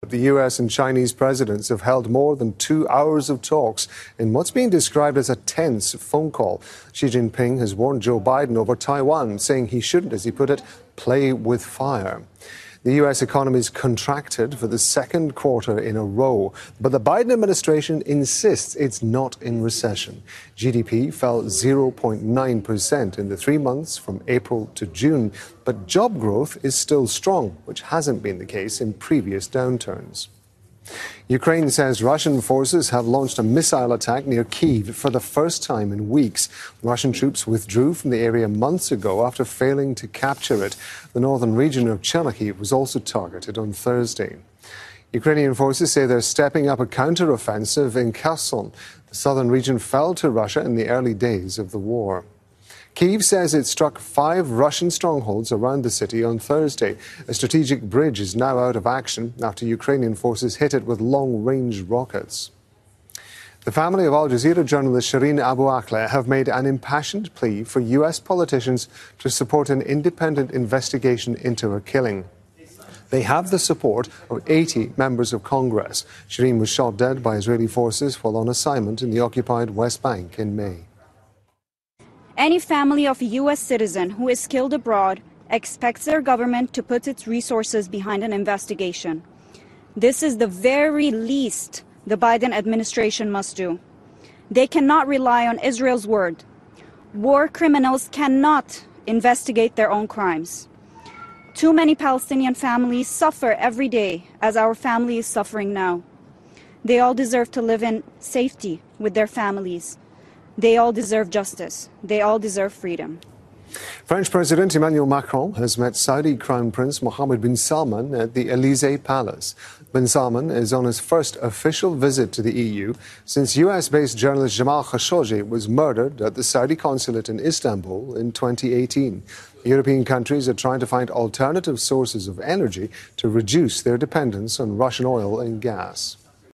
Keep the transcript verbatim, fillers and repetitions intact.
The U S and Chinese presidents have held more than two hours of talks in what's being described as a tense phone call. Xi Jinping has warned Joe Biden over Taiwan, saying he shouldn't, as he put it, play with fire. The U S economy's contracted for the second quarter in a row, but the Biden administration insists it's not in recession. G D P fell zero point nine percent in the three months from April to June, but job growth is still strong, which hasn't been the case in previous downturns. Ukraine says Russian forces have launched a missile attack near Kyiv for the first time in weeks. Russian troops withdrew from the area months ago after failing to capture it. The northern region of Chernihiv was also targeted on Thursday. Ukrainian forces say they're stepping up a counter-offensive in Kherson. The southern region fell to Russia in the early days of the war. Kyiv says it struck five Russian strongholds around the city on Thursday. A strategic bridge is now out of action after Ukrainian forces hit it with long-range rockets. The family of Al Jazeera journalist Shireen Abu Akleh have made an impassioned plea for U S politicians to support an independent investigation into her killing. They have the support of eighty members of Congress. Shireen was shot dead by Israeli forces while on assignment in the occupied West Bank in May. Any family of a U S citizen who is killed abroad expects their government to put its resources behind an investigation. This is the very least the Biden administration must do. They cannot rely on Israel's word. War criminals cannot investigate their own crimes. Too many Palestinian families suffer every day, as our family is suffering now. They all deserve to live in safety with their families. They all deserve justice. They all deserve freedom. French President Emmanuel Macron has met Saudi Crown Prince Mohammed bin Salman at the Elysee Palace. Bin Salman is on his first official visit to the E U since U S-based journalist Jamal Khashoggi was murdered at the Saudi consulate in Istanbul in twenty eighteen. European countries are trying to find alternative sources of energy to reduce their dependence on Russian oil and gas.